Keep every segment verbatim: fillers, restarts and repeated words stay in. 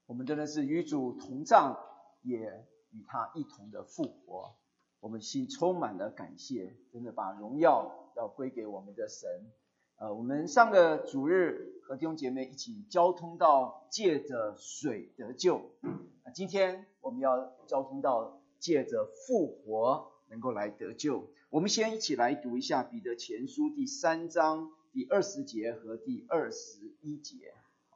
我们真的是与主同葬，也与他一同的复活。我们心充满了感谢，真的把荣耀要归给我们的神。呃，我们上个主日和弟兄姐妹一起交通到借着水得救，呃、今天我们要交通到借着复活能够来得救。我们先一起来读一下彼得前书第三章第二十节和第二十一节。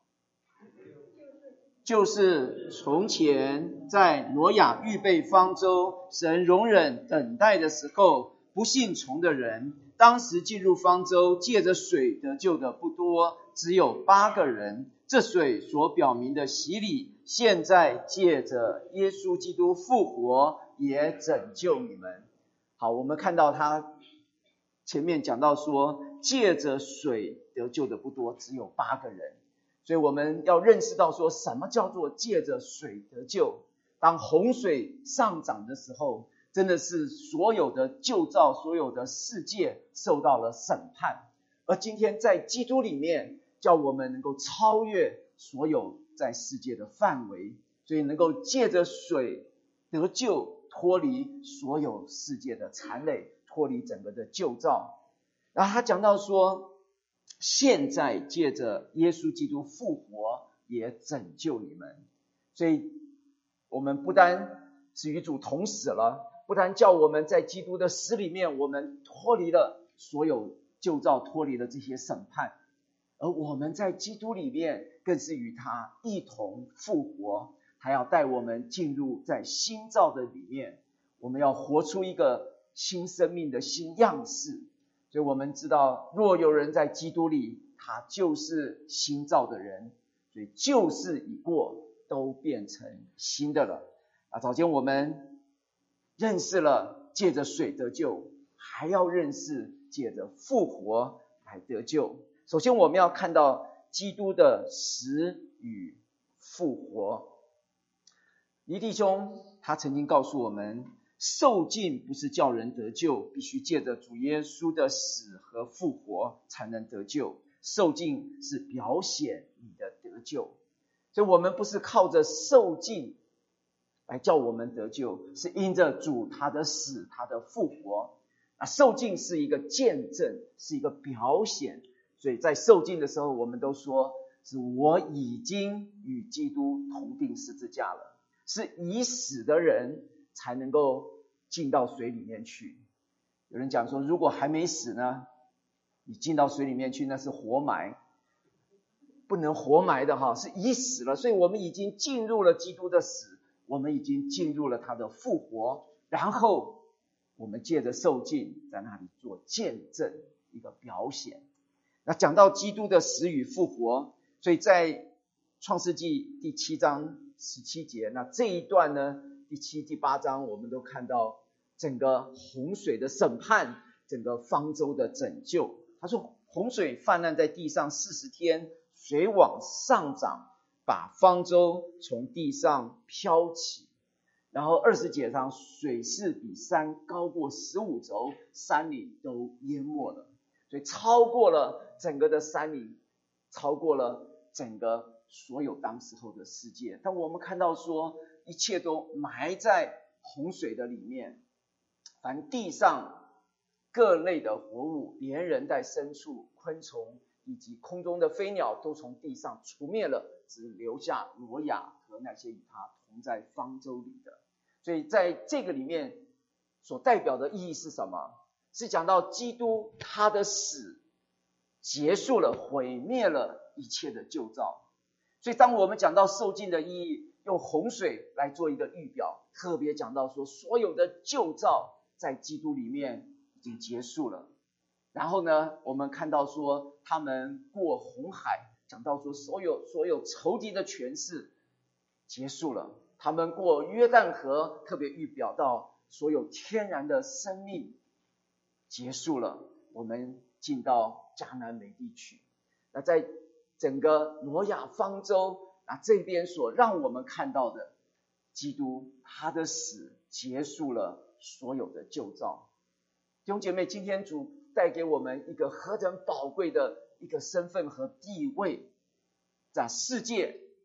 就是从前在挪亚预备方舟，神容忍等待的时候，不信从的人，当时进入方舟借着水得救的不多，只有八个人。这水所表明的洗礼，现在借着耶稣基督复活，也拯救你们。好，我们看到他前面讲到说，借着水得救的不多，只有八个人。所以我们要认识到说，什么叫做借着水得救。当洪水上涨的时候，真的是所有的旧造，所有的世界受到了审判。而今天在基督里面，叫我们能够超越所有在世界的范围，所以能够借着水得救，脱离所有世界的残累，脱离整个的旧造。然后他讲到说，现在借着耶稣基督复活，也拯救你们。所以我们不单是与主同死了，不单叫我们在基督的死里面，我们脱离了所有旧造，脱离了这些审判，而我们在基督里面更是与他一同复活，他要带我们进入在新造的里面，我们要活出一个新生命的新样式。所以我们知道，若有人在基督里，他就是新造的人，所以旧事已过，都变成新的了。啊，早前我们认识了借着水得救，还要认识借着复活来得救。首先我们要看到基督的死与复活。倪弟兄他曾经告诉我们，受尽不是叫人得救，必须借着主耶稣的死和复活才能得救。受尽是表显你的得救，所以我们不是靠着受尽来叫我们得救，是因着主他的死，他的复活。那受尽是一个见证，是一个表显，所以在受尽的时候，我们都说是我已经与基督同定十字架了，是已死的人才能够进到水里面去。有人讲说，如果还没死呢，你进到水里面去，那是活埋，不能活埋的哈，是已死了。所以我们已经进入了基督的死，我们已经进入了他的复活，然后我们借着受尽，在那里做见证，一个表显。那讲到基督的死与复活，所以在创世纪第七章十七节，那这一段呢，第七、第八章我们都看到整个洪水的审判，整个方舟的拯救。他说洪水泛滥在地上四十天，水往上涨，把方舟从地上飘起。然后二十节上，水势比山高过十五轴，山岭都淹没了。所以超过了整个的山岭，超过了整个所有当时候的世界。但我们看到说，一切都埋在洪水的里面，凡地上各类的活物，连人带牲畜、昆虫以及空中的飞鸟都从地上除灭了，只留下挪亚和那些与他同在方舟里的。所以在这个里面所代表的意义是什么？是讲到基督他的死结束了，毁灭了一切的旧造。所以当我们讲到受尽的意义，用洪水来做一个预表，特别讲到说所有的旧造在基督里面已经结束了。然后呢，我们看到说他们过红海，讲到说所有所有仇敌的权势结束了。他们过约旦河，特别预表到所有天然的生命结束了。我们进到迦南美地去。那在整个挪亚方舟，那这边所让我们看到的，基督他的死结束了所有的旧造。弟兄姐妹，今天主带给我们一个何等宝贵的一个身份和地位，在世界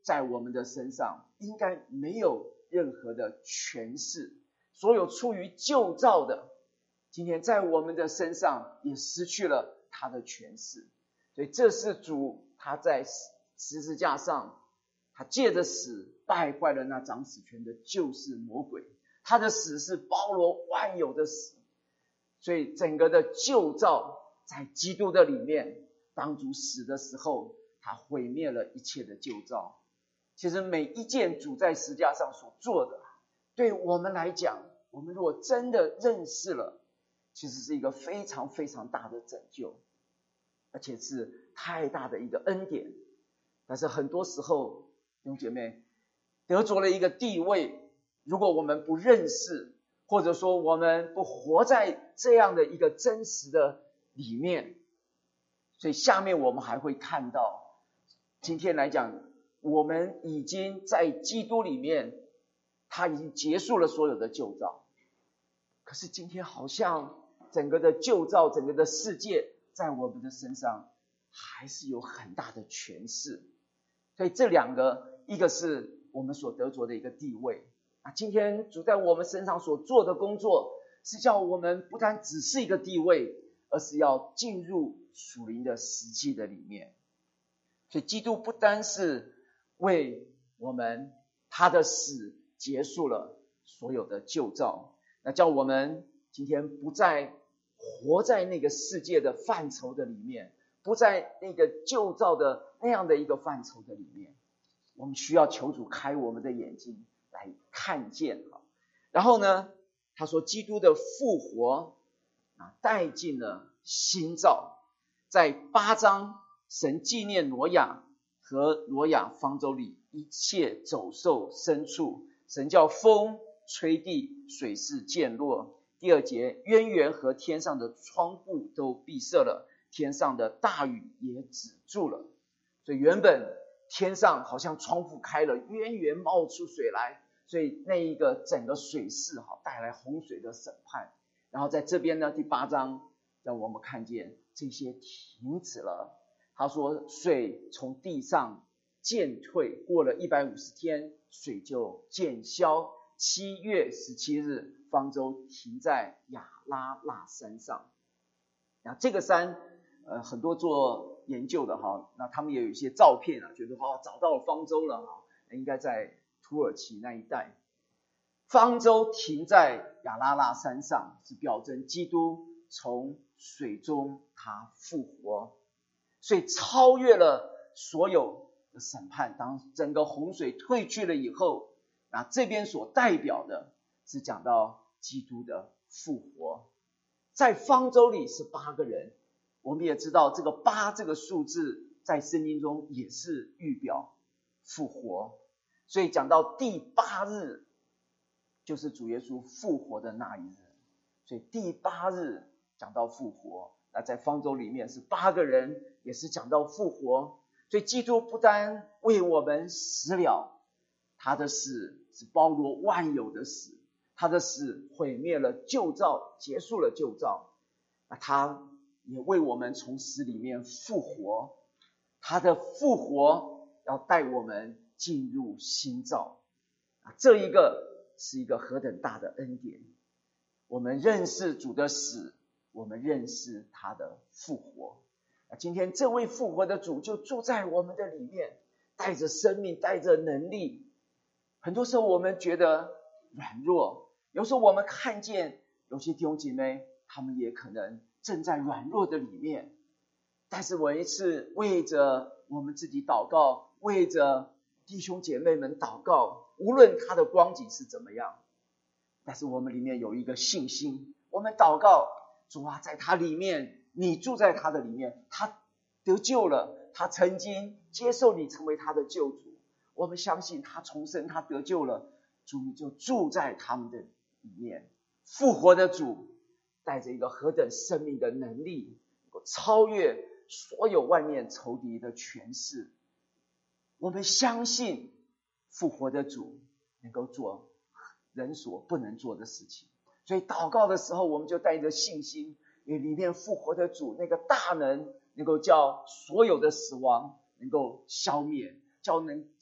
在我们的身上应该没有任何的权势，所有出于旧造的，今天在我们的身上也失去了他的权势。所以这是主他在十字架上，他借着死败坏了那掌死权的旧是魔鬼，他的死是包罗万有的死。所以整个的旧造在基督的里面，当主死的时候，他毁灭了一切的旧造。其实每一件主在十字架上所做的，对我们来讲，我们如果真的认识了，其实是一个非常非常大的拯救，而且是太大的一个恩典。但是很多时候弟兄姐妹得着了一个地位，如果我们不认识，或者说我们不活在这样的一个真实的里面，所以下面我们还会看到，今天来讲，我们已经在基督里面，他已经结束了所有的旧造。可是今天好像整个的旧造，整个的世界在我们的身上还是有很大的权势。所以这两个，一个是我们所得着的一个地位啊，今天主在我们身上所做的工作，是叫我们不单只是一个地位，而是要进入属灵的实际的里面。所以基督不单是为我们他的死结束了所有的旧造，那叫我们今天不再活在那个世界的范畴的里面，不在那个旧造的那样的一个范畴的里面。我们需要求主开我们的眼睛来看见。然后呢，他说基督的复活啊，带进了新造。在八章，神纪念挪亚和挪亚方舟里一切走兽牲畜，神叫风吹地，水势渐落。第二节，渊源和天上的窗户都闭塞了，天上的大雨也止住了。所以原本天上好像窗户开了，渊源冒出水来，所以那一个整个水势好带来洪水的审判。然后在这边呢，第八章让我们看见这些停止了。他说水从地上渐退，过了一百五十天，水就渐消。七月十七日，方舟停在亚拉腊山上。那这个山呃，很多做研究的哈，那他们也有一些照片啊，觉得哦找到了方舟了哈，应该在土耳其那一带。方舟停在亚拉腊山上，是表征基督从水中他复活，所以超越了所有的审判。当整个洪水退去了以后，那这边所代表的是讲到基督的复活。在方舟里是八个人，我们也知道这个八这个数字在圣经中也是预表复活，所以讲到第八日就是主耶稣复活的那一日，所以第八日讲到复活。那在方舟里面是八个人，也是讲到复活。所以基督不单为我们死了，他的死是包罗万有的死，他的死毁灭了旧造，结束了旧造。那他也为我们从死里面复活，他的复活要带我们进入新造。这一个是一个何等大的恩典。我们认识主的死，我们认识他的复活。今天这位复活的主就住在我们的里面，带着生命，带着能力。很多时候我们觉得软弱，有时候我们看见有些弟兄姐妹，他们也可能正在软弱的里面。但是我一次为着我们自己祷告，为着弟兄姐妹们祷告，无论他的光景是怎么样，但是我们里面有一个信心，我们祷告，主啊，在他里面，你住在他的里面，他得救了，他曾经接受你成为他的救主，我们相信他重生，他得救了，主你就住在他们的里面。复活的主带着一个何等生命的能力，超越所有外面仇敌的权势。我们相信复活的主能够做人所不能做的事情，所以祷告的时候我们就带着信心，因为里面复活的主那个大能能够叫所有的死亡能够消灭，叫能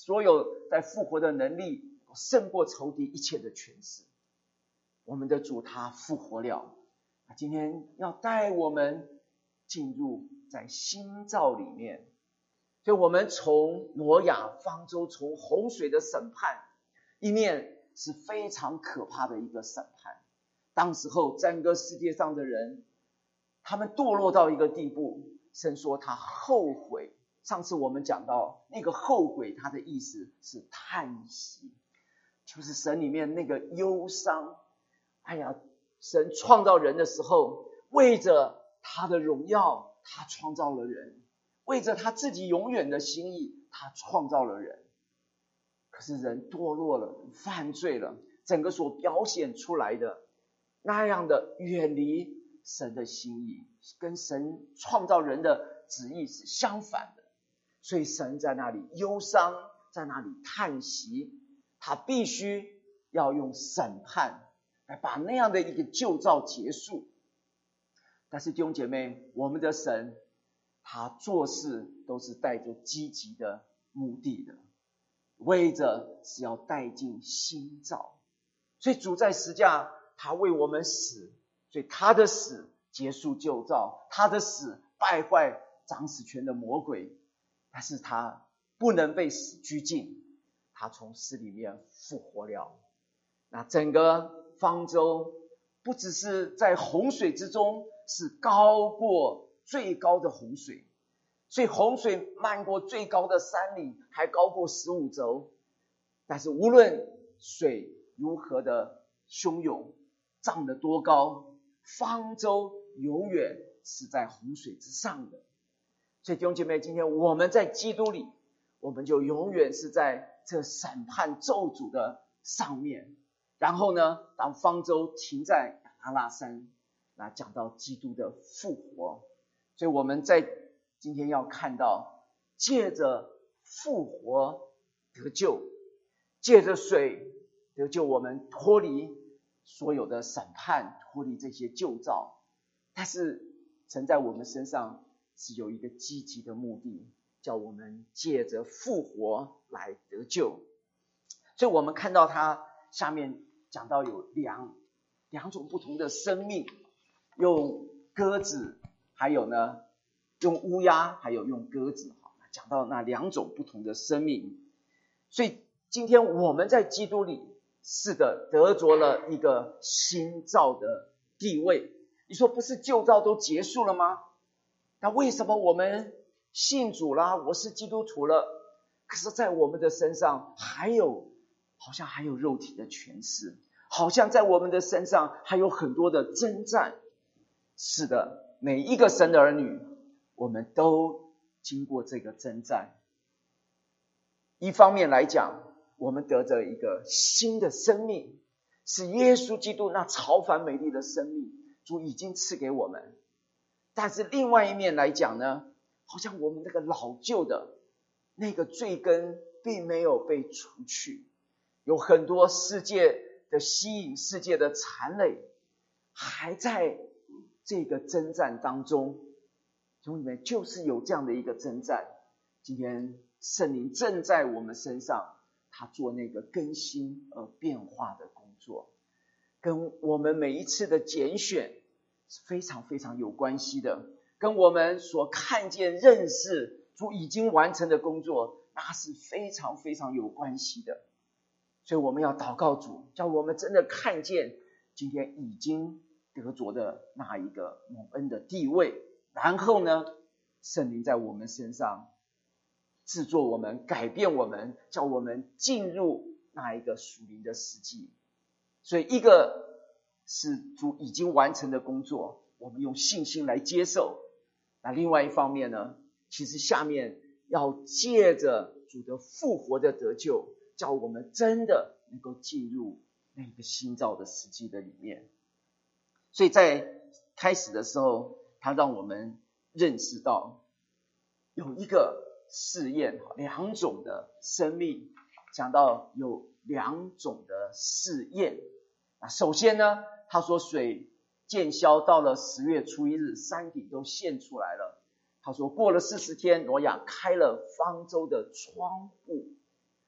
所有在复活的能力胜过仇敌一切的权势。我们的主他复活了，今天要带我们进入在新造里面。所以我们从挪亚方舟，从洪水的审判，一面是非常可怕的一个审判。当时候整个世界上的人，他们堕落到一个地步，神说他后悔。上次我们讲到那个后悔，他的意思是叹息，就是神里面那个忧伤。哎呀，神创造人的时候，为着他的荣耀，他创造了人，为着他自己永远的心意，他创造了人。可是人堕落了，犯罪了，整个所表现出来的那样的远离神的心意，跟神创造人的旨意是相反的。所以神在那里忧伤，在那里叹息，他必须要用审判来把那样的一个旧造结束。但是弟兄姐妹，我们的神他做事都是带着积极的目的的，为着是要带进新造。所以主在十架他为我们死，所以他的死结束旧造，他的死败坏掌死权的魔鬼，但是他不能被死拘禁，他从死里面复活了。那整个方舟不只是在洪水之中，是高过最高的洪水，所以洪水漫过最高的山岭，还高过十五轴。但是无论水如何的汹涌，涨得多高，方舟永远是在洪水之上的。所以弟兄姐妹，今天我们在基督里，我们就永远是在这审判咒诅的上面。然后呢，当方舟停在亚拉腊山，那讲到基督的复活。所以我们在今天要看到，借着复活得救，借着水得救，我们脱离所有的审判，脱离这些旧造。但是神在我们身上是有一个积极的目的，叫我们借着复活来得救。所以我们看到他下面讲到有两两种不同的生命，用鸽子，还有呢用乌鸦，还有用鸽子，讲到那两种不同的生命。所以今天我们在基督里，是的，得着了一个新造的地位。你说不是旧造都结束了吗？那为什么我们信主啦，我是基督徒了，可是在我们的身上还有好像还有肉体的权势，好像在我们的身上还有很多的征战。是的，每一个神的儿女，我们都经过这个征战。一方面来讲，我们得着一个新的生命，是耶稣基督那超凡美丽的生命，主已经赐给我们。但是另外一面来讲呢，好像我们那个老旧的那个罪根并没有被除去，有很多世界的吸引，世界的缠累还在这个征战当中。兄弟们，就是有这样的一个征战。今天圣灵正在我们身上，他做那个更新而变化的工作，跟我们每一次的拣选是非常非常有关系的，跟我们所看见认识主已经完成的工作，那是非常非常有关系的。所以我们要祷告主，叫我们真的看见今天已经得着的那一个蒙恩的地位，然后呢，圣灵在我们身上制作我们，改变我们，叫我们进入那一个属灵的实际。所以一个是主已经完成的工作，我们用信心来接受。那另外一方面呢，其实下面要借着主的复活的得救，叫我们真的能够进入那个新造的实际的里面。所以在开始的时候，他让我们认识到有一个试验，两种的生命，讲到有两种的试验。首先呢，他说水渐消，到了十月初一日，山顶都现出来了。他说过了四十天，挪亚开了方舟的窗户，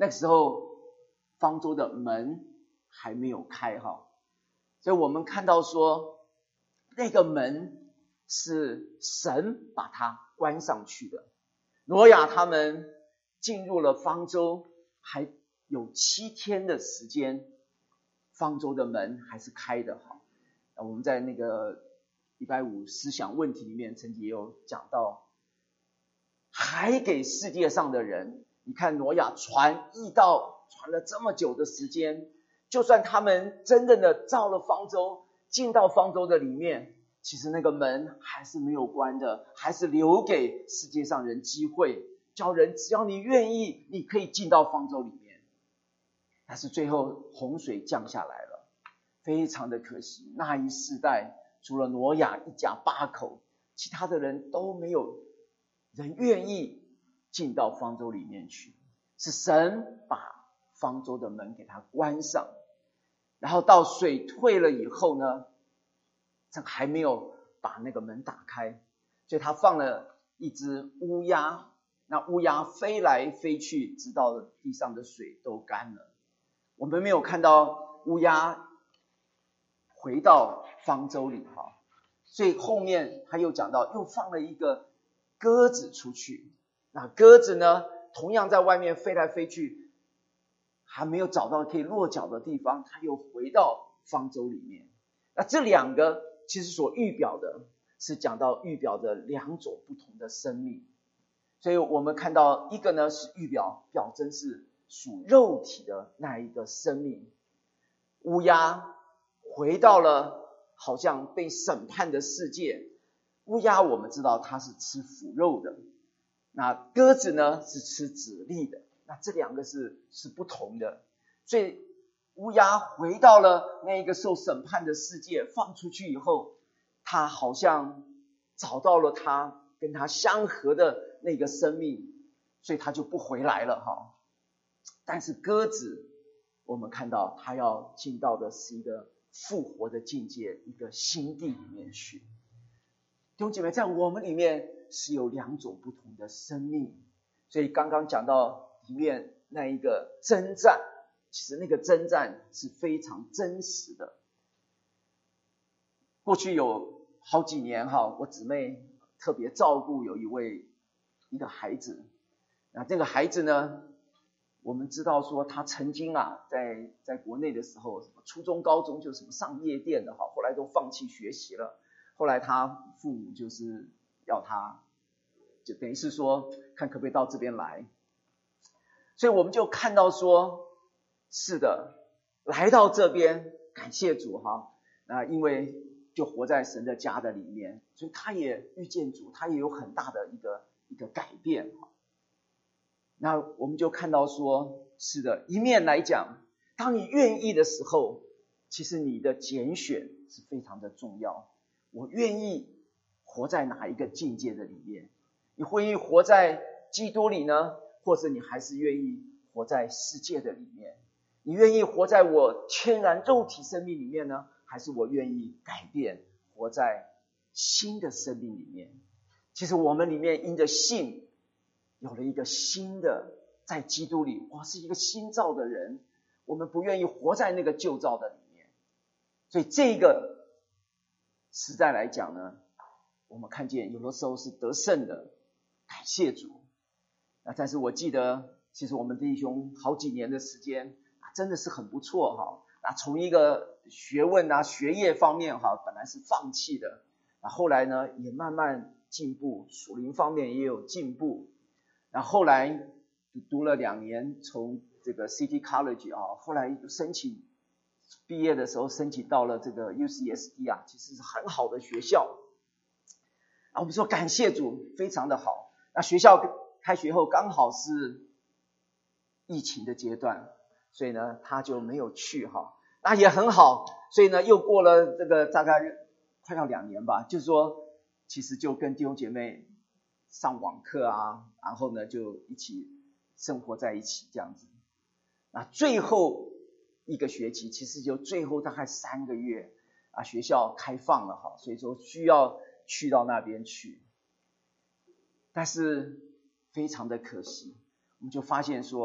那个时候方舟的门还没有开哈，所以我们看到说那个门是神把它关上去的。挪亚他们进入了方舟，还有七天的时间，方舟的门还是开的哈。我们在那个礼拜五思想问题里面曾经也有讲到，还给世界上的人，你看挪亚传异道传了这么久的时间，就算他们真正的造了方舟，进到方舟的里面，其实那个门还是没有关的，还是留给世界上人机会，叫人只要你愿意，你可以进到方舟里面。但是最后洪水降下来了，非常的可惜，那一世代除了挪亚一家八口，其他的人都没有人愿意进到方舟里面去，是神把方舟的门给它关上。然后到水退了以后呢，这还没有把那个门打开，所以他放了一只乌鸦，那乌鸦飞来飞去，直到地上的水都干了。我们没有看到乌鸦回到方舟里哈，所以后面他又讲到，又放了一个鸽子出去。那鸽子呢，同样在外面飞来飞去，还没有找到可以落脚的地方，他又回到方舟里面。那这两个其实所预表的是讲到预表的两种不同的生命。所以我们看到一个呢是预表表征是属肉体的那一个生命，乌鸦回到了好像被审判的世界。乌鸦我们知道它是吃腐肉的，那鸽子呢是吃籽粒的，那这两个是是不同的。所以乌鸦回到了那个受审判的世界，放出去以后，它好像找到了它跟它相合的那个生命，所以它就不回来了哈。但是鸽子我们看到它要进到的是一个复活的境界，一个新地里面去。弟兄姐妹，在我们里面是有两种不同的生命，所以刚刚讲到里面那一个征战，其实那个征战是非常真实的。过去有好几年哈，我姊妹特别照顾有一位一个孩子，那这个孩子呢，我们知道说他曾经啊，在在国内的时候，什么初中、高中就什么上夜店的哈，后来都放弃学习了。后来他父母就是要他，就等于是说看可不可以到这边来。所以我们就看到说，是的，来到这边，感谢主哈，那因为就活在神的家的里面，所以他也遇见主，他也有很大的一个一个改变。那我们就看到说，是的，一面来讲，当你愿意的时候，其实你的拣选是非常的重要。我愿意活在哪一个境界的里面？你会愿意活在基督里呢，或者你还是愿意活在世界的里面？你愿意活在我天然肉体生命里面呢，还是我愿意改变，活在新的生命里面？其实我们里面因着信有了一个新的，在基督里我是一个新造的人，我们不愿意活在那个旧造的里面。所以这个实在来讲呢，我们看见有的时候是得胜的，感谢主。那但是我记得其实我们弟兄好几年的时间真的是很不错哈。那从一个学问啊学业方面哈，本来是放弃的，那后来呢也慢慢进步，属灵方面也有进步。然后后来读了两年，从这个 City College 啊，后来申请毕业的时候申请到了这个 U C S D 啊，其实是很好的学校。啊，我们说感谢主，非常的好。那学校开学后刚好是疫情的阶段，所以呢他就没有去哈。那也很好，所以呢又过了这个大概快要两年吧，就是说其实就跟弟兄姐妹上网课啊，然后呢就一起生活在一起这样子。那最后一个学期，其实就最后大概三个月啊，学校开放了哈，所以说需要去到那边去。但是非常的可惜，我们就发现说，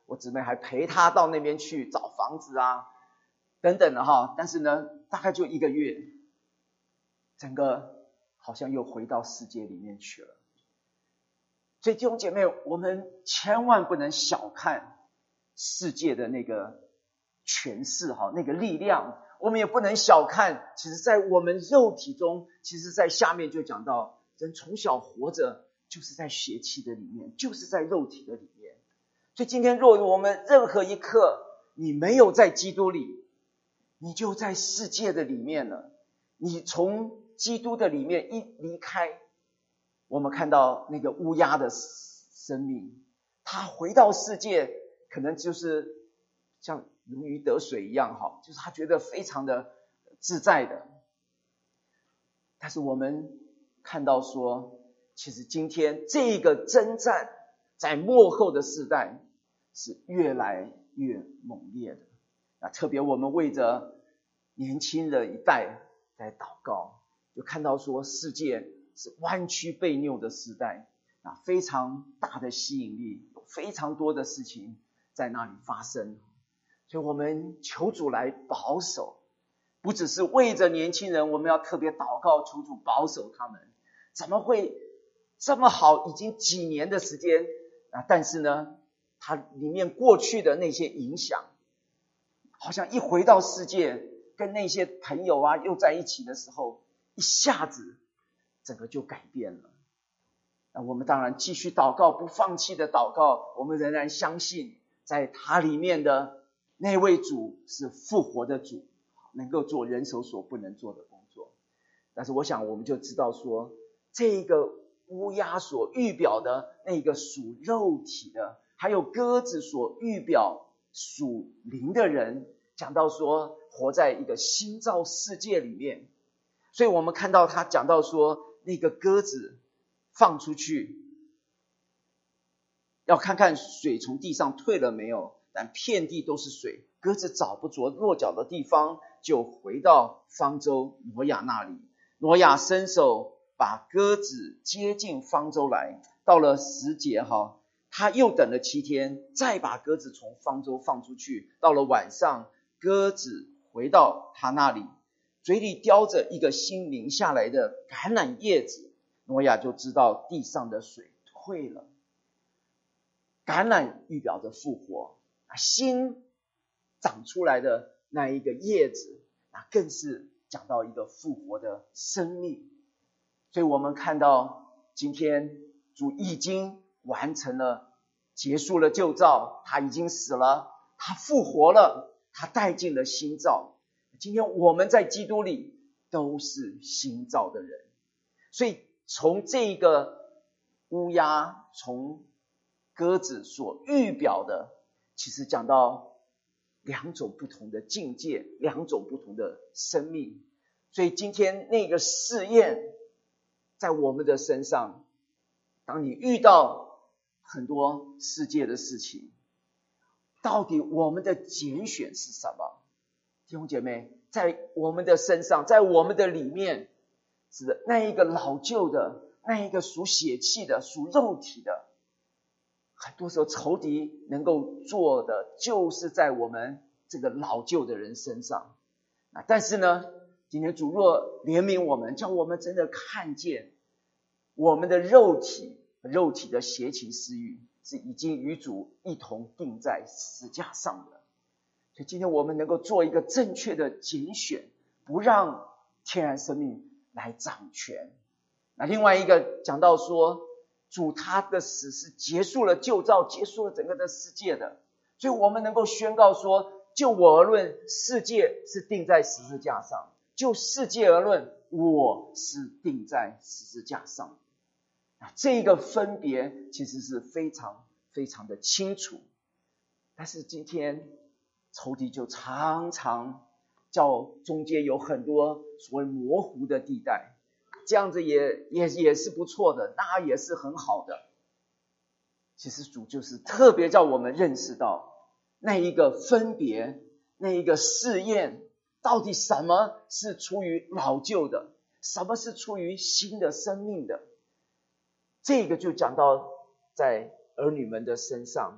我姊妹还陪他到那边去找房子啊等等的哈，但是呢大概就一个月，整个好像又回到世界里面去了。所以弟兄姐妹，我们千万不能小看世界的那个权势哈，那个力量，我们也不能小看，其实在我们肉体中，其实在下面就讲到，人从小活着就是在血气的里面，就是在肉体的里面。所以今天若我们任何一刻你没有在基督里，你就在世界的里面了。你从基督的里面一离开，我们看到那个乌鸦的生命，他回到世界可能就是像如鱼得水一样哈，就是他觉得非常的自在的。但是我们看到说，其实今天这个征战在末后的世代是越来越猛烈的。那特别我们为着年轻的一代在祷告，就看到说世界是弯曲悖拗的时代，啊，非常大的吸引力，有非常多的事情在那里发生。所以我们求主来保守，不只是为着年轻人，我们要特别祷告求主保守他们。怎么会这么好，已经几年的时间啊，但是呢它里面过去的那些影响，好像一回到世界跟那些朋友啊又在一起的时候，一下子整个就改变了。那我们当然继续祷告，不放弃的祷告，我们仍然相信在他里面的那位主是复活的主，能够做人手所不能做的工作。但是我想我们就知道说，这个乌鸦所预表的那个属肉体的，还有鸽子所预表属灵的人，讲到说活在一个新造世界里面。所以我们看到他讲到说，那个鸽子放出去，要看看水从地上退了没有，但遍地都是水，鸽子找不着落脚的地方，就回到方舟挪亚那里。挪亚伸手把鸽子接进方舟来，到了时节哈，他又等了七天，再把鸽子从方舟放出去。到了晚上，鸽子回到他那里，嘴里叼着一个新淋下来的橄榄叶子，挪亚就知道地上的水退了。橄榄预表着复活，新长出来的那一个叶子，那更是讲到一个复活的生命。所以我们看到今天主已经完成了，结束了旧造，他已经死了，他复活了，他带进了新造。今天我们在基督里都是新造的人。所以从这个乌鸦，从鸽子所预表的，其实讲到两种不同的境界，两种不同的生命。所以今天那个试验在我们的身上，当你遇到很多世界的事情，到底我们的拣选是什么？弟兄姐妹，在我们的身上，在我们的里面，是那一个老旧的，那一个属血气的，属肉体的，很多时候仇敌能够做的就是在我们这个老旧的人身上。但是呢，今天主若怜悯我们，叫我们真的看见我们的肉体肉体的邪情私欲是已经与主一同钉在十字架上的。所以今天我们能够做一个正确的拣选，不让天然生命来掌权。那另外一个讲到说，主他的死是结束了旧造，结束了整个的世界的，所以我们能够宣告说，就我而论，世界是钉在十字架上；就世界而论，我是钉在十字架上。这个分别其实是非常非常的清楚。但是今天仇敌就常常叫中间有很多所谓模糊的地带，这样子也也也是不错的，那也是很好的。其实主就是特别叫我们认识到那一个分别，那一个试验，到底什么是出于老旧的，什么是出于新的生命的。这个就讲到在儿女们的身上，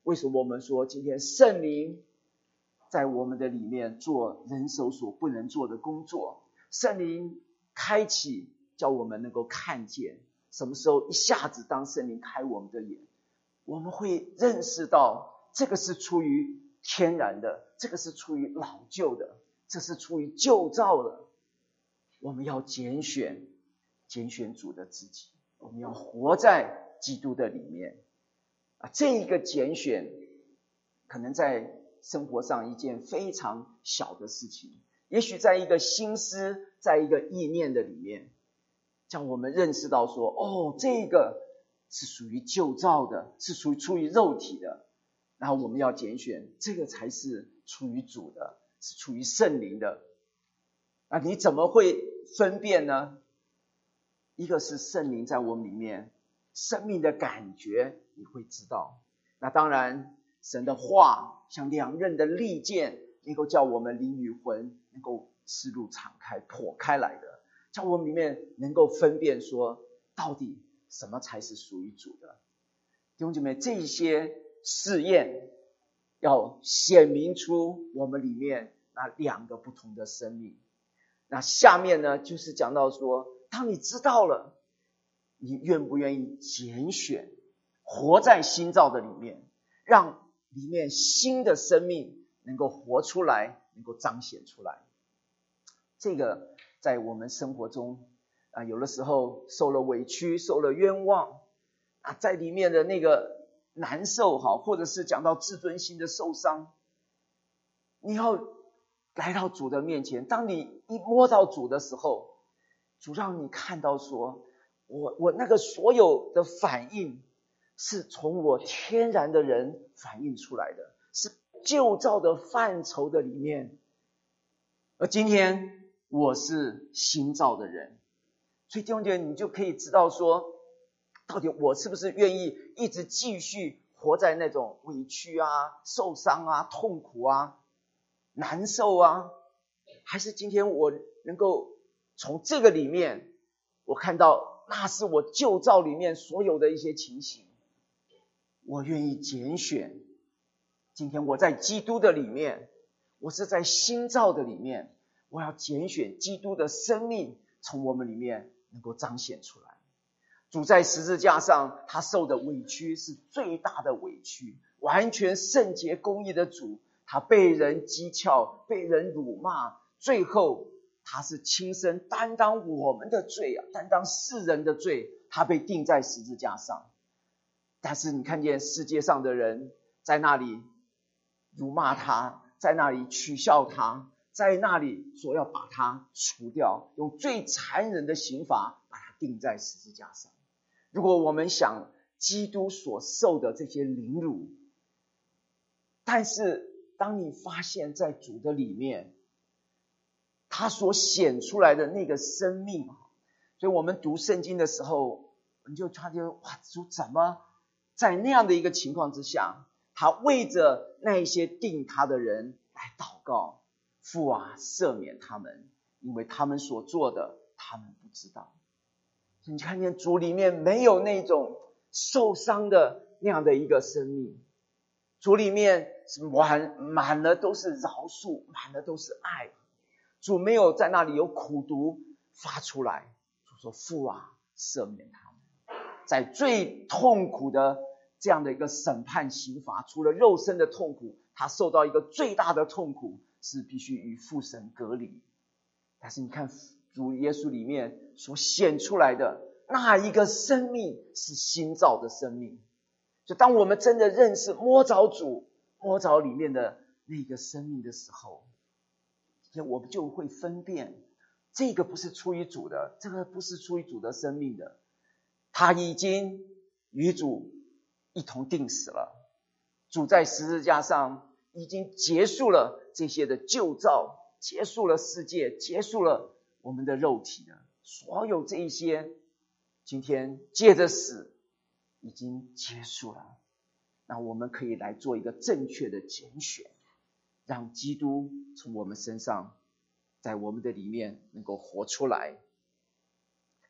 为什么我们说今天圣灵在我们的里面做人手所不能做的工作？圣灵开启，叫我们能够看见。什么时候一下子当圣灵开我们的眼，我们会认识到这个是出于天然的，这个是出于老旧的，这是出于旧造的。我们要拣选拣选主的自己，我们要活在基督的里面啊！这一个拣选可能在生活上一件非常小的事情，也许在一个心思，在一个意念的里面，叫我们认识到说，哦，这个是属于旧造的，是属于出于肉体的，然后我们要拣选这个才是出于主的，是出于圣灵的。那你怎么会分辨呢？一个是圣灵在我们里面生命的感觉，你会知道。那当然神的话像两刃的利剑，能够叫我们灵与魂能够刺入敞开破开来的，叫我们里面能够分辨说到底什么才是属于主的。弟兄姐妹，这些试验要显明出我们里面那两个不同的生命。那下面呢，就是讲到说，当你知道了，你愿不愿意拣选活在新造的里面，让里面新的生命能够活出来，能够彰显出来。这个在我们生活中啊，有的时候受了委屈，受了冤枉啊，在里面的那个难受好，或者是讲到自尊心的受伤，你要来到主的面前，当你一摸到主的时候，主让你看到说，我我那个所有的反应是从我天然的人反映出来的，是旧造的范畴的里面，而今天我是新造的人。所以弟兄姐妹，你就可以知道说，到底我是不是愿意一直继续活在那种委屈啊、受伤啊、痛苦啊、难受啊，还是今天我能够从这个里面，我看到那是我旧造里面所有的一些情形，我愿意拣选。今天我在基督的里面，我是在新造的里面，我要拣选基督的生命从我们里面能够彰显出来。主在十字架上他受的委屈是最大的委屈，完全圣洁公义的主，他被人讥诮，被人辱骂，最后他是亲身担当我们的罪啊，担当世人的罪，他被钉在十字架上。但是你看见世界上的人在那里辱骂他，在那里取笑他，在那里说要把他除掉，用最残忍的刑罚把他钉在十字架上。如果我们想基督所受的这些凌辱，但是当你发现在主的里面，他所显出来的那个生命，所以我们读圣经的时候，你就发现哇，主怎么在那样的一个情况之下，他为着那一些定他的人来祷告，父啊，赦免他们，因为他们所做的他们不知道。你看见主里面没有那种受伤的那样的一个生命，主里面是满满了都是饶恕，满了都是爱。主没有在那里有苦毒发出来，主说父啊，赦免他们。在最痛苦的这样的一个审判刑罚，除了肉身的痛苦，他受到一个最大的痛苦是必须与父神隔离。但是你看主耶稣里面所显出来的那一个生命是新造的生命。就当我们真的认识摸着主，摸着里面的那个生命的时候，我们就会分辨，这个不是出于主的，这个不是出于主的生命的，他已经与主一同钉死了。主在十字架上已经结束了这些的旧造，结束了世界，结束了我们的肉体了，所有这一些今天借着死已经结束了。那我们可以来做一个正确的拣选，让基督从我们身上在我们的里面能够活出来，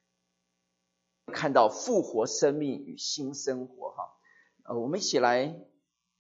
看到复活生命与新生活哈。呃，我们一起来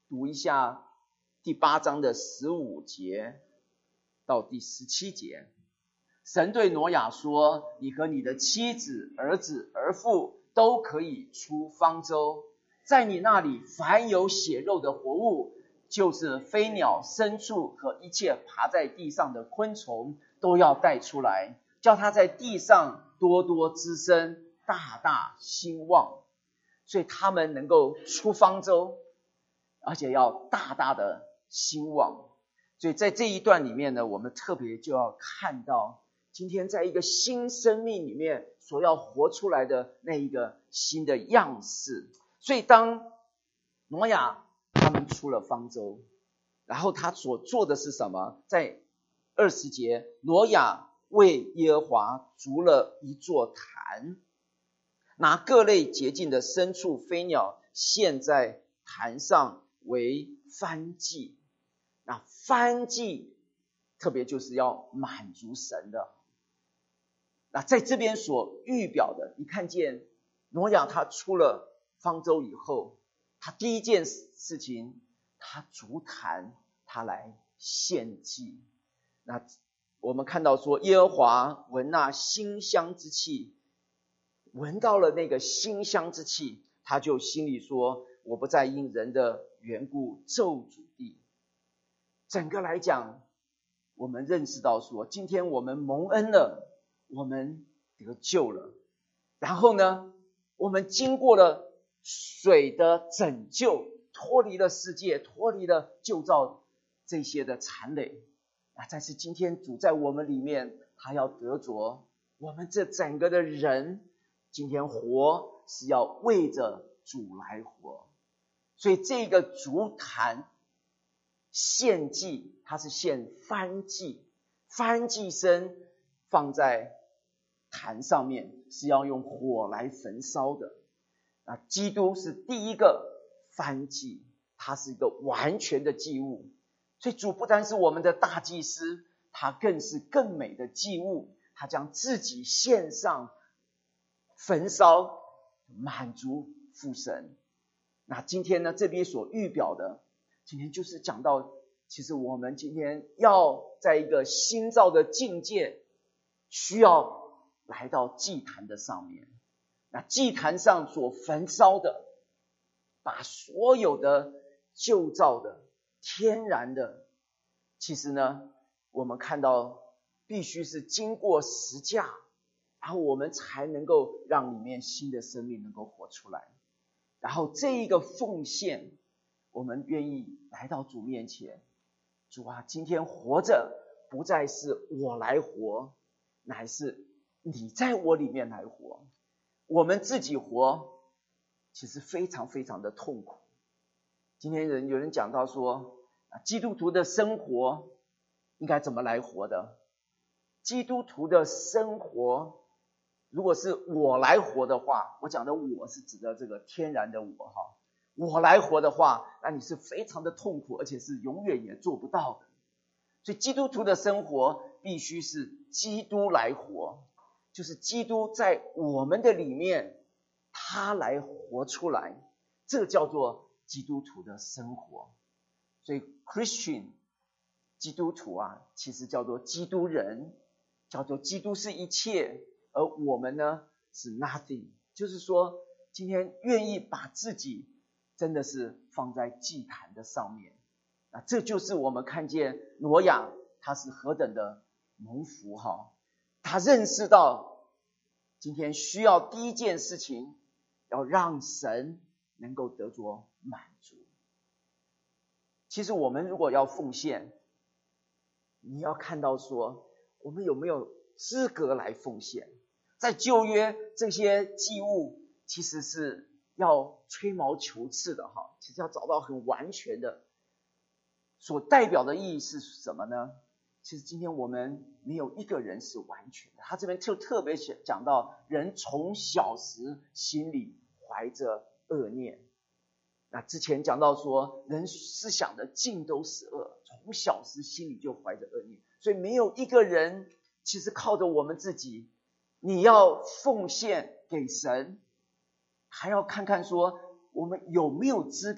读一下第八章的十五节到第十七节。神对挪亚说，你和你的妻子、儿子、儿妇都可以出方舟，在你那里凡有血肉的活物，就是飞鸟、牲畜和一切爬在地上的昆虫，都要带出来，叫它在地上多多滋生，大大兴旺。所以他们能够出方舟，而且要大大的兴旺。所以在这一段里面呢，我们特别就要看到今天在一个新生命里面所要活出来的那一个新的样式。所以当挪亚他们出了方舟，然后他所做的是什么？在二十节，挪亚为耶和华筑了一座坛，拿各类洁净的牲畜、飞鸟献在坛上为燔祭。那燔祭特别就是要满足神的。那在这边所预表的，你看见挪亚他出了方舟以后，他第一件事情，他筑坛，他来献祭。那我们看到说，耶和华闻那馨香之气，闻到了那个馨香之气，他就心里说，我不再因人的缘故咒诅地。整个来讲，我们认识到说，今天我们蒙恩了，我们得救了，然后呢，我们经过了水的拯救，脱离了世界，脱离了旧造这些的残累。那但是今天主在我们里面，他要得着我们这整个的人，今天活是要为着主来活。所以这个筑坛献祭，它是献燔祭，燔祭牲放在坛上面是要用火来焚烧的。那基督是第一个燔祭，它是一个完全的祭物。所以主不单是我们的大祭司，他更是更美的祭物，他将自己献上焚烧，满足父神。那今天呢，这边所预表的，今天就是讲到，其实我们今天要在一个新造的境界，需要来到祭坛的上面。那祭坛上所焚烧的，把所有的旧造的天然的，其实呢，我们看到必须是经过十架，然后我们才能够让里面新的生命能够活出来。然后这一个奉献，我们愿意来到主面前，主啊，今天活着不再是我来活，乃是你在我里面来活。我们自己活其实非常非常的痛苦。今天人有人讲到说，基督徒的生活应该怎么来活的？基督徒的生活，如果是我来活的话，我讲的我是指的这个天然的我哈，我来活的话，那你是非常的痛苦，而且是永远也做不到的。所以基督徒的生活必须是基督来活，就是基督在我们的里面，他来活出来，这叫做基督徒的生活。所以 Christian 基督徒啊，其实叫做基督人，叫做基督是一切，而我们呢是 nothing。 就是说今天愿意把自己真的是放在祭坛的上面，那这就是我们看见挪亚他是何等的蒙福哈。他认识到今天需要第一件事情，要让神能够得着满足。其实我们如果要奉献，你要看到说我们有没有资格来奉献。在旧约这些祭物其实是要吹毛求疵的哈，其实要找到很完全的，所代表的意义是什么呢？其实今天我们没有一个人是完全的。他这边就特别讲到，人从小时心里怀着恶念。那之前讲到说，人思想的尽都是恶，从小时心里就怀着恶念，所以没有一个人其实靠着我们自己，你要奉献给神，还要看看说我们有没有资格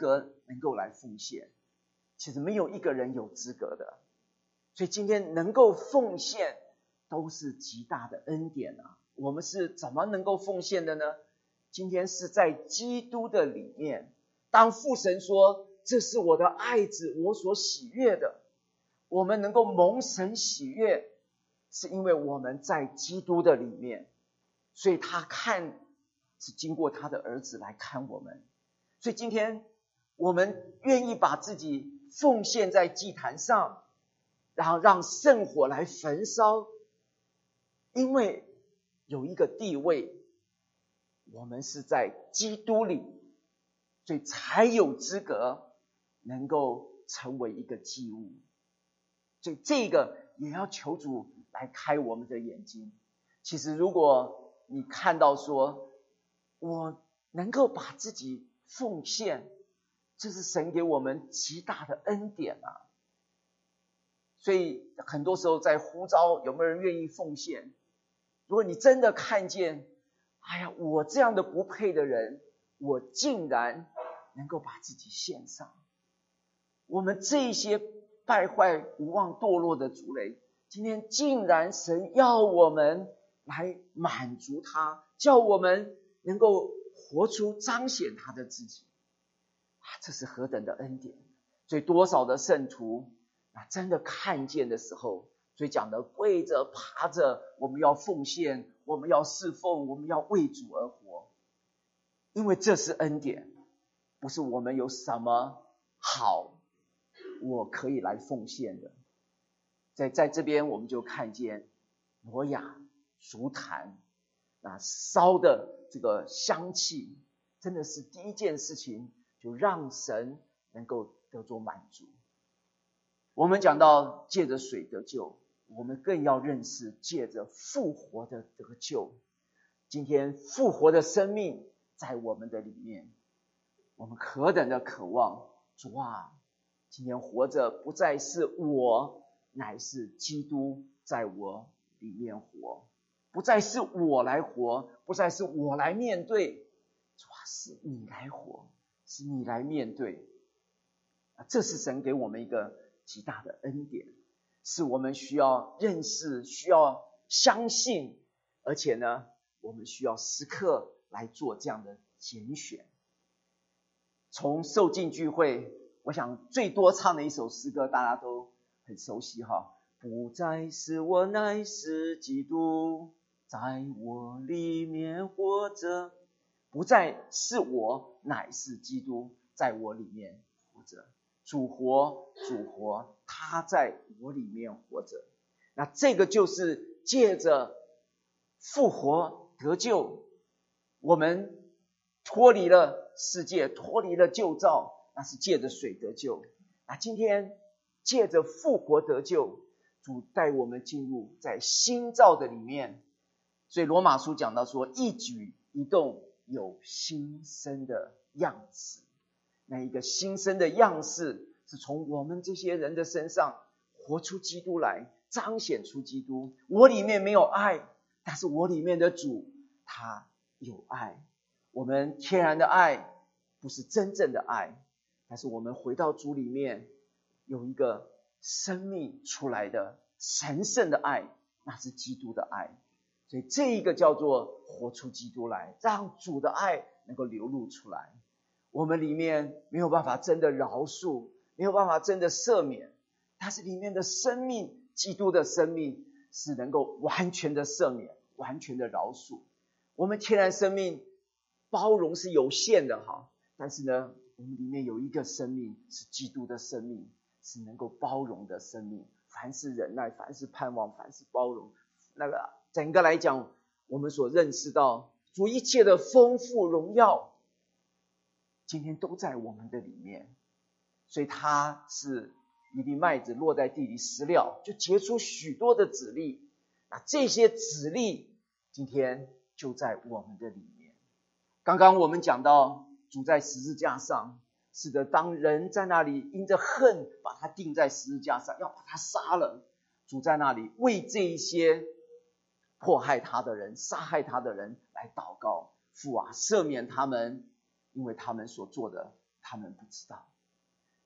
能够来奉献。其实没有一个人有资格的，所以今天能够奉献都是极大的恩典啊！我们是怎么能够奉献的呢？今天是在基督的里面，当父神说这是我的爱子，我所喜悦的，我们能够蒙神喜悦，是因为我们在基督的里面，所以他看是经过他的儿子来看我们。所以今天我们愿意把自己奉献在祭坛上，然后让圣火来焚烧，因为有一个地位，我们是在基督里，所以才有资格能够成为一个祭物。所以这个也要求主来开我们的眼睛。其实如果你看到说我能够把自己奉献，这是神给我们极大的恩典啊！所以很多时候在呼召有没有人愿意奉献，如果你真的看见，哎呀，我这样的不配的人，我竟然能够把自己献上，我们这些败坏无望堕落的族类，今天竟然神要我们来满足他，叫我们能够活出彰显他的自己啊，这是何等的恩典！所以多少的圣徒啊，真的看见的时候，所以讲的跪着爬着，我们要奉献，我们要侍奉，我们要为主而活，因为这是恩典，不是我们有什么好我可以来奉献的。在在这边我们就看见挪亚烛坛那烧的这个香气，真的是第一件事情，就让神能够得着满足。我们讲到借着水得救，我们更要认识借着复活的得救。今天复活的生命在我们的里面，我们何等的渴望，主啊，今天活着不再是我，乃是基督在我里面活，不再是我来活，不再是我来面对，主啊，是你来活，是你来面对。这是神给我们一个极大的恩典，是我们需要认识，需要相信，而且呢，我们需要时刻来做这样的拣选。从受浸聚会，我想最多唱的一首诗歌大家都很熟悉哈，不再是我，乃是基督在我里面活着，不再是我，乃是基督在我里面活着。主活，主活，他在我里面活着。那这个就是借着复活得救，我们脱离了世界，脱离了旧造，那是借着水得救。那今天借着复活得救，主带我们进入在新造的里面。所以罗马书讲到说，一举一动有新生的样式。那一个新生的样式是从我们这些人的身上活出基督来，彰显出基督。我里面没有爱，但是我里面的主他有爱。我们天然的爱不是真正的爱，但是我们回到主里面有一个生命出来的神圣的爱，那是基督的爱。所以这一个叫做活出基督来，让主的爱能够流露出来。我们里面没有办法真的饶恕，没有办法真的赦免，但是里面的生命，基督的生命是能够完全的赦免，完全的饶恕。我们天然生命包容是有限的哈，但是呢，我们里面有一个生命是基督的生命，是能够包容的生命，凡是忍耐，凡是盼望，凡是包容。那个整个来讲，我们所认识到主一切的丰富荣耀，今天都在我们的里面。所以它是一粒麦子落在地里食了，就结出许多的籽粒。那这些籽粒今天就在我们的里面。刚刚我们讲到主在十字架上，是的，当人在那里因着恨把他钉在十字架上，要把他杀了，主在那里为这一些迫害他的人，杀害他的人来祷告，父啊，赦免他们，因为他们所做的他们不知道。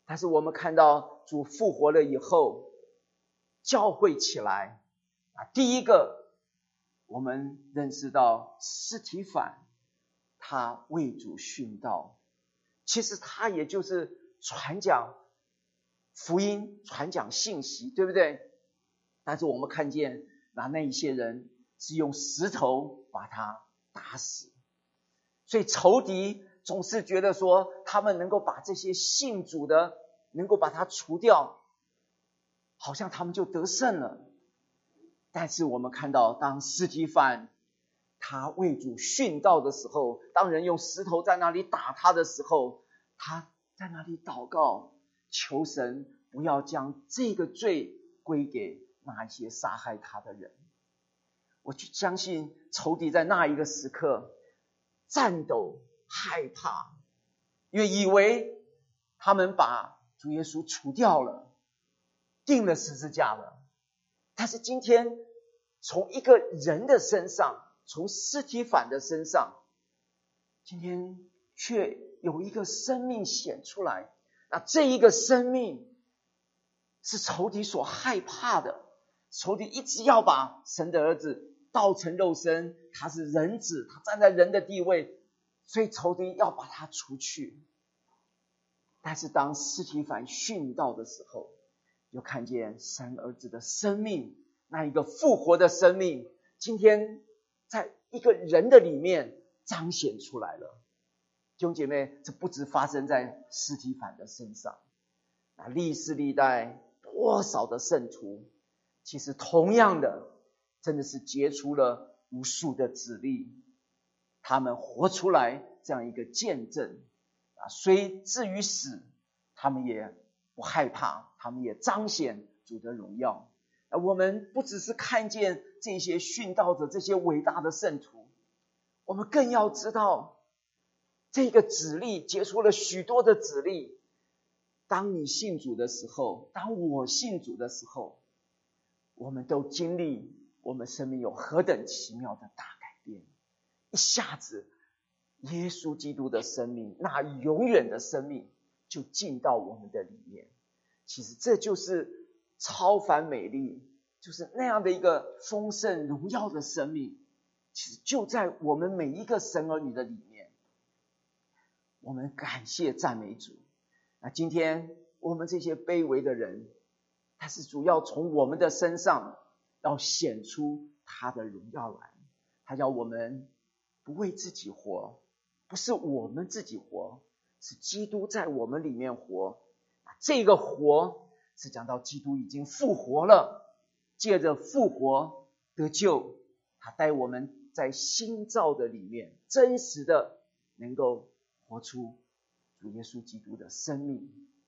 但是我们看到主复活了以后，教会起来啊，第一个我们认识到司提反他为主殉道，其实他也就是传讲福音，传讲信息，对不对？但是我们看见那那一些人是用石头把他打死，所以仇敌总是觉得说他们能够把这些信主的能够把它除掉，好像他们就得胜了。但是我们看到当司提反他为主殉道的时候，当人用石头在那里打他的时候，他在那里祷告，求神不要将这个罪归给那一些杀害他的人。我就相信仇敌在那一个时刻战斗害怕，因为以为他们把主耶稣除掉了，钉了十字架了。但是今天从一个人的身上，从司提反的身上，今天却有一个生命显出来。那这一个生命是仇敌所害怕的，仇敌一直要把神的儿子道成肉身，他是人子，他站在人的地位，所以仇敌要把他除去。但是当司提反殉道的时候，就看见神儿子的生命，那一个复活的生命，今天在一个人的里面彰显出来了。弟兄姐妹，这不只发生在司提反的身上，那历世历代多少的圣徒，其实同样的真的是结出了无数的子粒，他们活出来这样一个见证啊，虽至于死，他们也不害怕，他们也彰显主的荣耀。啊，我们不只是看见这些殉道者，这些伟大的圣徒，我们更要知道这个子粒结出了许多的子粒。当你信主的时候，当我信主的时候，我们都经历我们生命有何等奇妙的大改变。一下子耶稣基督的生命，那永远的生命就进到我们的里面。其实这就是超凡美丽，就是那样的一个丰盛荣耀的生命，其实就在我们每一个神儿女的里面。我们感谢赞美主。那今天我们这些卑微的人，他是主要从我们的身上要显出他的荣耀来。他要我们不为自己活，不是我们自己活，是基督在我们里面活。这个活是讲到基督已经复活了，借着复活得救，他带我们在新造的里面真实的能够活出主耶稣基督的生命。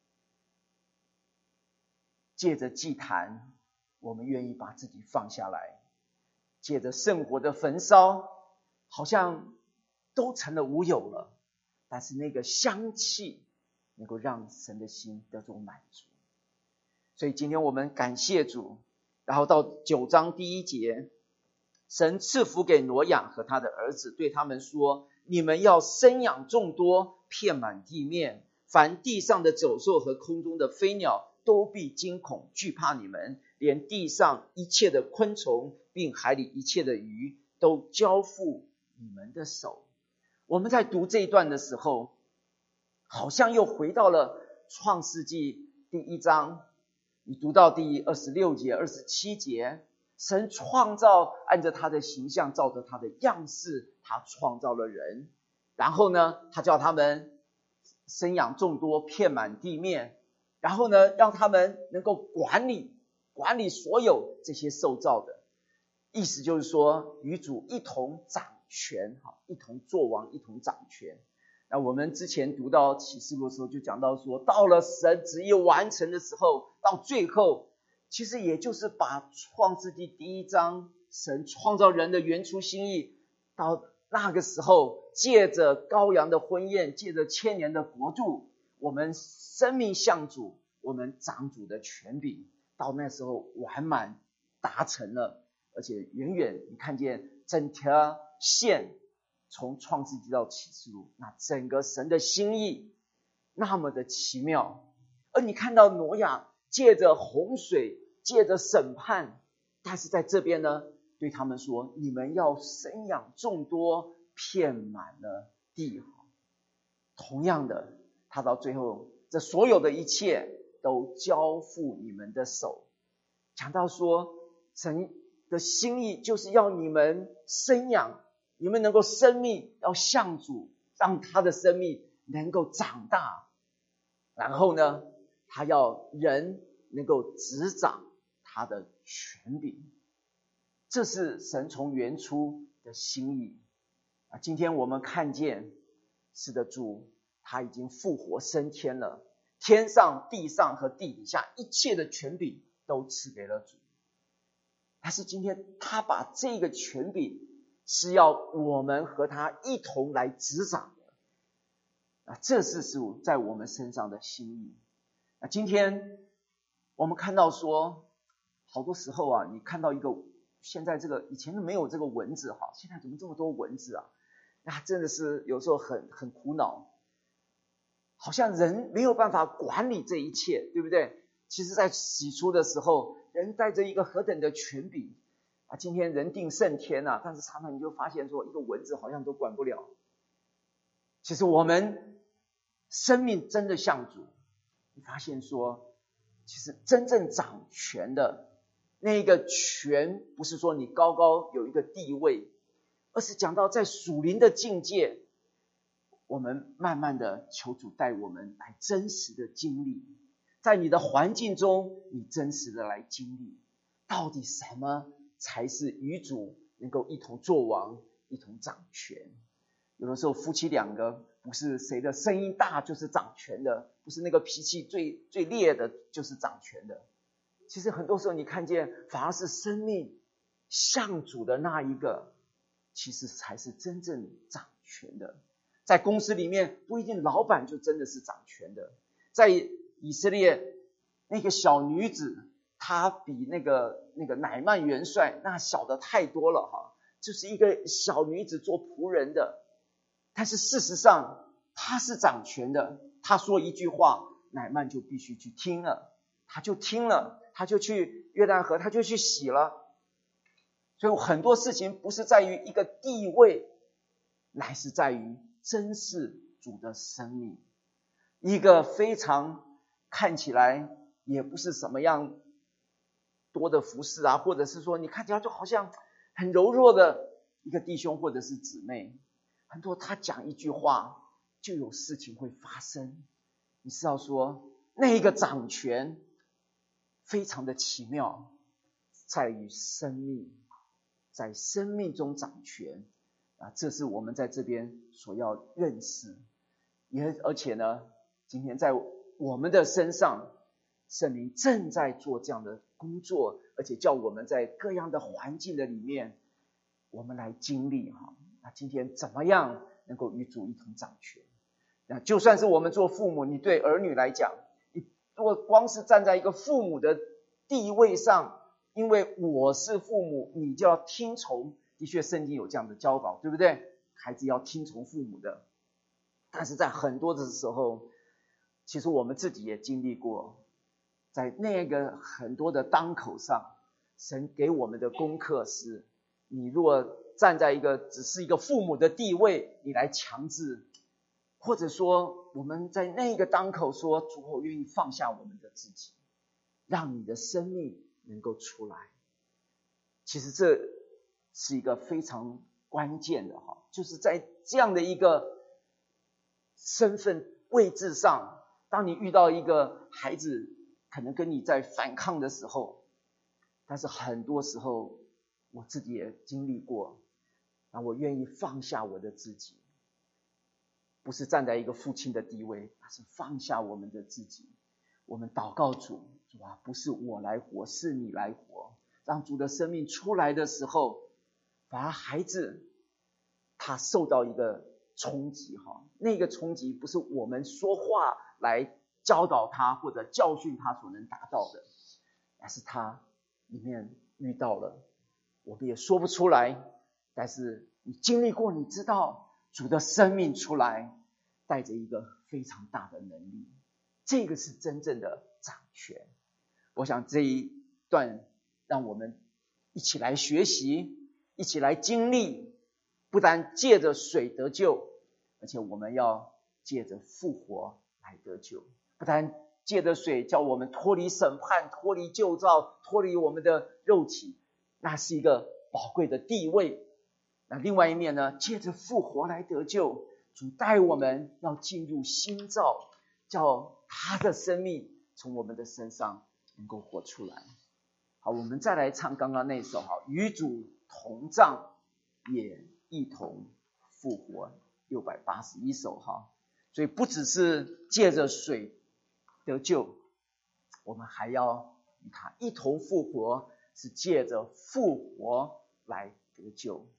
借着祭坛，我们愿意把自己放下来，借着圣火的焚烧，好像都成了无有了，但是那个香气能够让神的心得到满足。所以今天我们感谢主。然后到九章第一节，神赐福给挪亚和他的儿子，对他们说，你们要生养众多，遍满地面，凡地上的走兽和空中的飞鸟都必惊恐惧怕你们，连地上一切的昆虫并海里一切的鱼都交付你们的手。我们在读这一段的时候，好像又回到了创世纪第一章，你读到第二十六节二十七节，神创造按着他的形象，照着他的样式，他创造了人。然后呢，他叫他们生养众多，遍满地面，然后呢，让他们能够管理管理所有这些受造的。意思就是说，与主一同掌权，一同作王，一同掌权。那我们之前读到启示录的时候就讲到说，到了神旨意完成的时候，到最后其实也就是把创世纪第一章神创造人的原初心意，到那个时候借着羔羊的婚宴，借着千年的国度，我们生命向主，我们掌主的权柄，到那时候完满达成了。而且远远你看见整条线从创世纪到启示录，那整个神的心意那么的奇妙， 而你看到挪亚借着洪水，借着审判，但是在这边呢，对他们说，你们要生养众多，遍满了地。同样的，他到最后，这所有的一切都交付你们的手。讲到说，神的心意就是要你们生养，你们能够生命要向主，让他的生命能够长大。然后呢，他要人能够执掌他的权柄。这是神从原初的心意。啊，今天我们看见，是的，主他已经复活升天了，天上地上和地底下一切的权柄都赐给了主。但是今天他把这个权柄是要我们和他一同来执掌的。啊，这是主在我们身上的心意。啊，今天我们看到说，好多时候啊，你看到一个现在这个以前没有这个文字哈，现在怎么这么多文字啊？那真的是有时候很很苦恼，好像人没有办法管理这一切，对不对？其实在起初的时候，人带着一个何等的权柄啊！今天人定胜天啊，但是常常你就发现说，一个文字好像都管不了。其实我们生命真的像主，你发现说，其实真正掌权的那个权，不是说你高高有一个地位，而是讲到在属灵的境界，我们慢慢的求主带我们来真实的经历，在你的环境中，你真实的来经历，到底什么才是与主能够一同作王，一同掌权。有的时候夫妻两个不是谁的声音大就是掌权的，不是那个脾气最最烈的就是掌权的。其实很多时候你看见，反而是生命向主的那一个，其实才是真正掌权的。在公司里面，不一定老板就真的是掌权的。在以色列，那个小女子，她比那个那个乃縵元帅那小的太多了哈，就是一个小女子做仆人的。但是事实上，她是掌权的。她说一句话，乃縵就必须去听了，他就听了，他就去约旦河，他就去洗了。所以很多事情不是在于一个地位，乃是在于珍视主的生命。一个非常看起来也不是什么样多的服侍啊，或者是说你看起来就好像很柔弱的一个弟兄或者是姊妹，很多他讲一句话就有事情会发生。你知道说那一个掌权非常的奇妙，在于生命，在生命中掌权啊，这是我们在这边所要认识。也而且呢，今天在我们的身上，圣灵正在做这样的工作，而且叫我们在各样的环境的里面，我们来经历哈。那今天怎么样能够与主一同掌权？那就算是我们做父母，你对儿女来讲，你如果光是站在一个父母的地位上，因为我是父母，你就要听从。的确，圣经有这样的教导，对不对？孩子要听从父母的。但是在很多的时候，其实我们自己也经历过，在那个很多的当口上，神给我们的功课是，你如果站在一个只是一个父母的地位，你来强制，或者说我们在那个当口说，主，我愿意放下我们的自己，让你的生命能够出来。其实这是一个非常关键的哈，就是在这样的一个身份位置上，当你遇到一个孩子可能跟你在反抗的时候，但是很多时候我自己也经历过，那我愿意放下我的自己，不是站在一个父亲的地位，而是放下我们的自己。我们祷告主，主啊，不是我来活，是你来活。让主的生命出来的时候，反而孩子他受到一个冲击哈，那个冲击不是我们说话来教导他或者教训他所能达到的，而是他里面遇到了，我们也说不出来，但是你经历过，你知道主的生命出来，带着一个非常大的能力。 这个是真正的掌权。我想这一段让我们一起来学习，一起来经历，不但借着水得救，而且我们要借着复活来得救。不但借着水叫我们脱离审判，脱离旧造，脱离我们的肉体，那是一个宝贵的地位。那另外一面呢，借着复活来得救，主带我们要进入新造，叫他的生命从我们的身上能够活出来。好，我们再来唱刚刚那首好，与主同葬也一同复活，六百八十一首哈。所以不只是借着水得救，我们还要与他一同复活，是借着复活来得救。